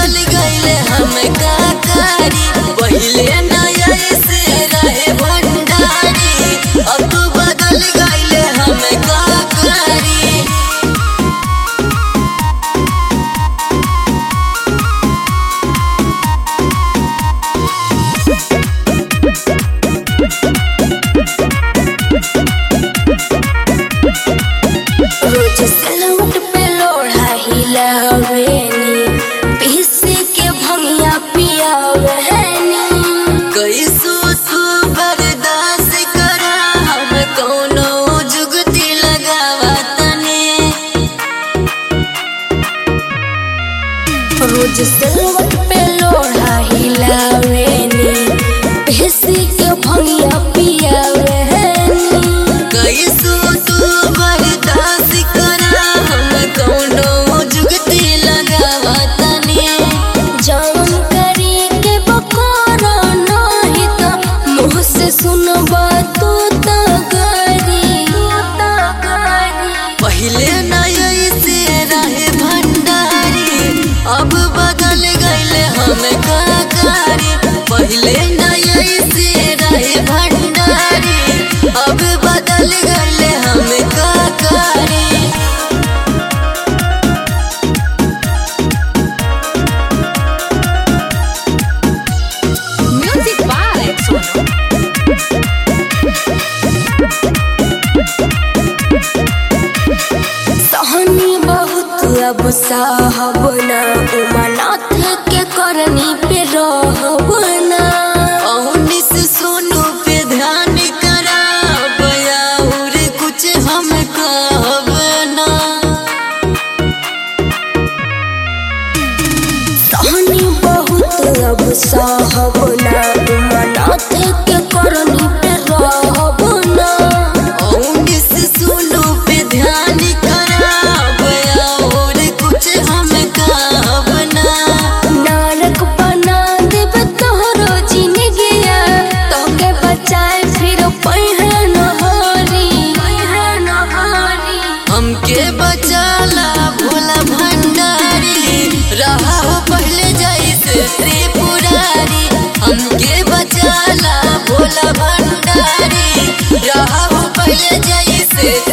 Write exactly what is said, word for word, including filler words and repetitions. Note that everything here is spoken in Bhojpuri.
बदल गईले हम का करी। पहिले नया से रहे भंडारी, अब तू बदल गईले हम का करी। रोज सिलवट पे लोढ़ा हिलावेनी, पीसी के भंगिया पियावेनी। कैसो तू बर्दाश्त करा, हम कौनो जुगती लगावा तने। रोज सिलवट पे लोढ़ा हिलावेनी, पीसी के भंगिया पियावेनी। कैसो तू बर्दाश्त करा, हम कौनो जुगती लगावा तने। जान करी के बकोरा नाही त मुँह से सुनबा तू त गरी गरी। पहिले नया से रहे भंडारी, अब बदल गईले हम का करी। पहिले नया से रहे भंडारी, अब बदल गईले हम का करी। Music by Sonu. सहनी बहुत अब साहबना, उमानाथ के करनी पे रहबना। औनिस सोनू पे ध्यान करा, बयाउर कुछ हम कहब ना। सहनी बहुत अब साहबना, उमानाथ के करनी पे रहबना। औनिस सोनू पे ध्यान करा, बयाउर कुछ हम कहब ना। नारक बना देब तोहरो जिंदगिया, तोके बचाए फिर पहिरन हरी पहिरन हरी। हमके बचाला भोला भंडारी, रहा हो पहले जैसे त्रिपुरारी। हमके बचाला भोला भंडारी, रहा हो पहले जैसे